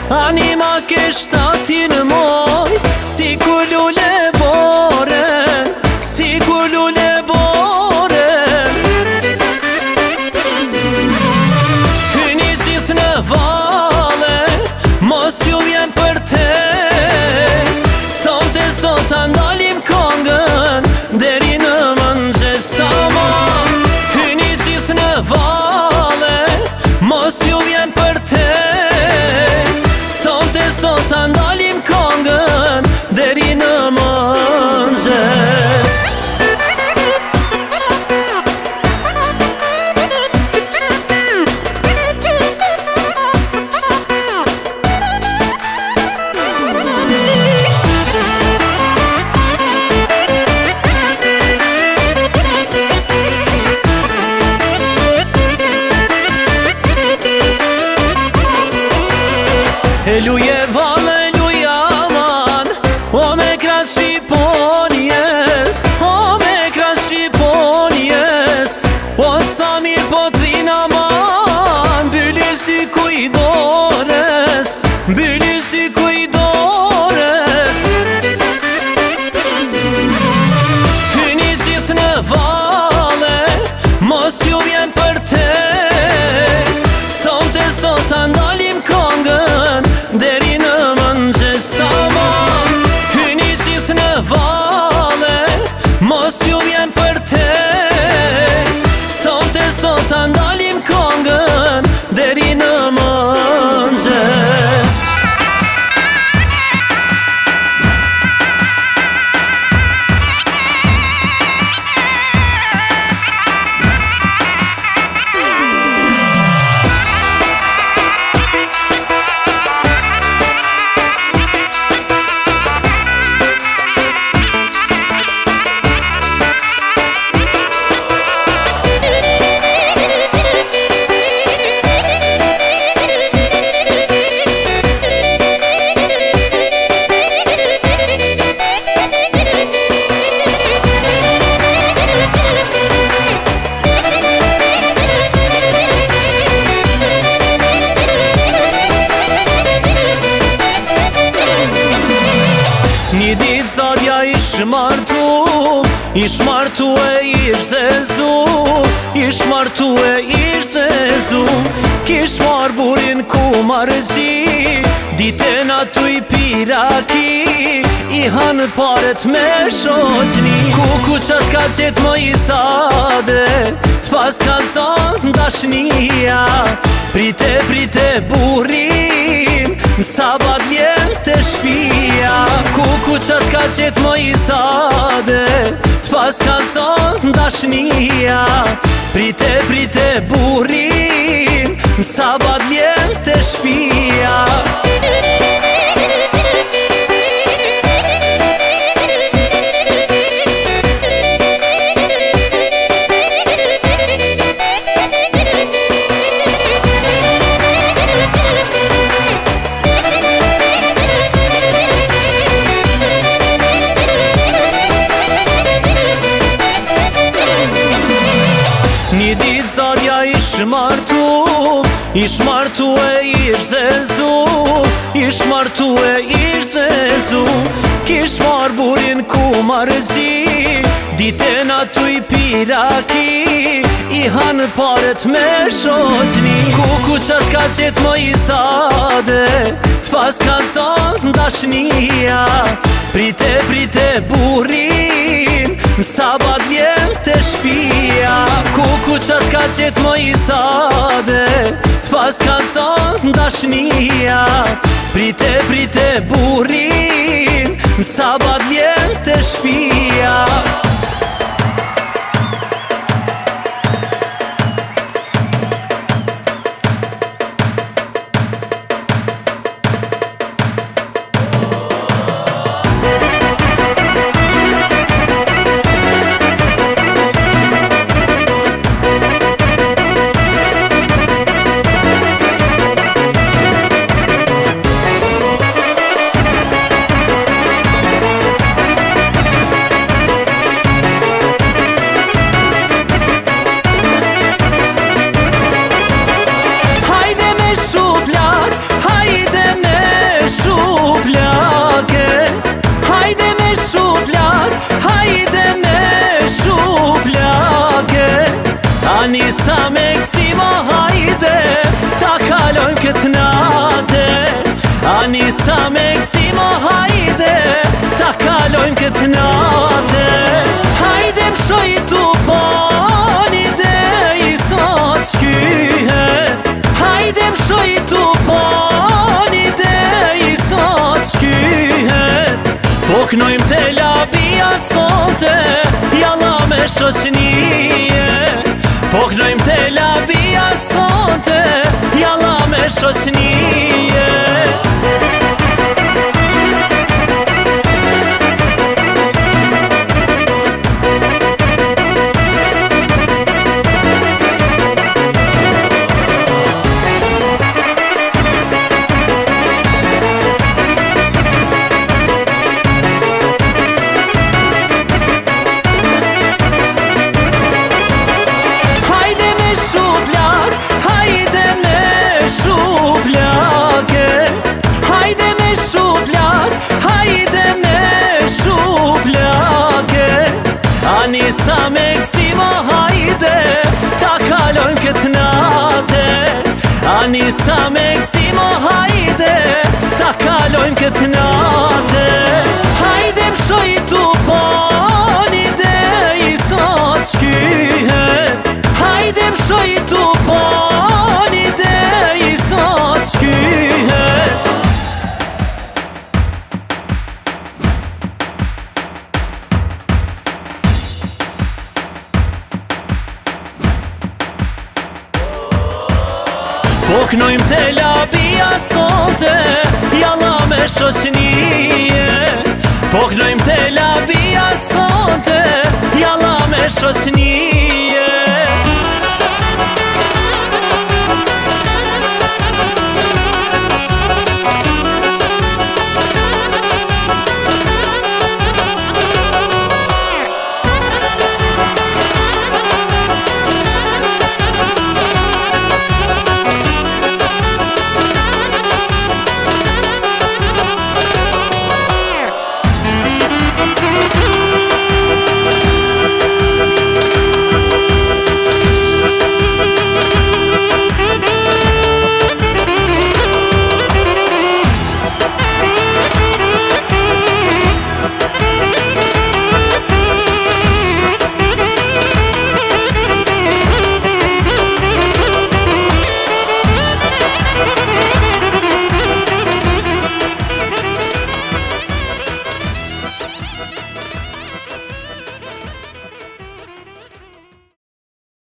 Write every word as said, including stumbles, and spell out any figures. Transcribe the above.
Anima ke shtatin moj, si ku lule bore, si ku lule bore. Hyni gjithë në vale, mos t'ju vjen për tes. Sonte s'do t'a ndalim kongën, deri në mëngjes sama. Hyni gjithë në vale, mos t'ju vjen për tes. Sonte s'do t'a ndalim kongën, deri në mëngjes. E luje vale, luje aman, o me kras Shqiponjes, o me kras Shqiponjes. O sa mirë po t'vin aman, byli si kujdores, byli si kujdores. Hyni gjithë në vale, mos t'ju vjen për tes. Sonte s'do t'a ndalim kongën, deri në mëngjes sama. Hyni gjithë në vale, mos t'ju vjen për tes. Sonte s'do t'a ndalim kongën, deri në mëngjes. Një ditë zadja ish martu, ish martu e ish zezu, ish martu e ish zezu. Kish mar burin ku marëgji, ditën atu i piraki, i hanë paret me shoqni. Kuku qat ka qet më i sade, t'pas ka zonë dashnia. Prite, prite burim, në sabat vjen të shpia. Kuku qat ka qet më i sade, t'pas ka zonë dashnia. Prite, prite burim, në sabat vjen të shpia. Një ditë zadja ish martu, ish martu e ish zezu, ish martu e ish zezu. Kish mar burin ku marëgji, ditën atu i piraki, i hanë paret me shoqni. Kuku qat ka qet më i sade, t'pas ka zonë dashnia. Prite, prite burim, në sabat vjen të shpia. Kuku qat ka qet më i sade, t'pas ka zonë dashnia. Prite, prite burim, në sabat vjen të shpia. sa me kësima hajde, ta kalojm këtë nate. Ani sa me kësima hajde, ta kalojm këtë nate. Hajde mshoj tu pani dhe i sot shkyhet. Hajde mshoj tu pani dhe i sot shkyhet. Po knojm te labia sonte, jalla me shoqnije. Po knojm te labia sonte, jalla me shoqnije. Ani sa me kësima hajde, ta kalojm këtë nate. Ani sa me kësima hajde, ta kalojm këtë nate. Hajde mshoj tu pani dhe i sot shkyhet. Hajde mshoj tu pani dhe i sot shkyhet. Po knojm te labia sonte, jalla me shoqnije. Po knojm te labia sonte, jalla me shoqnije.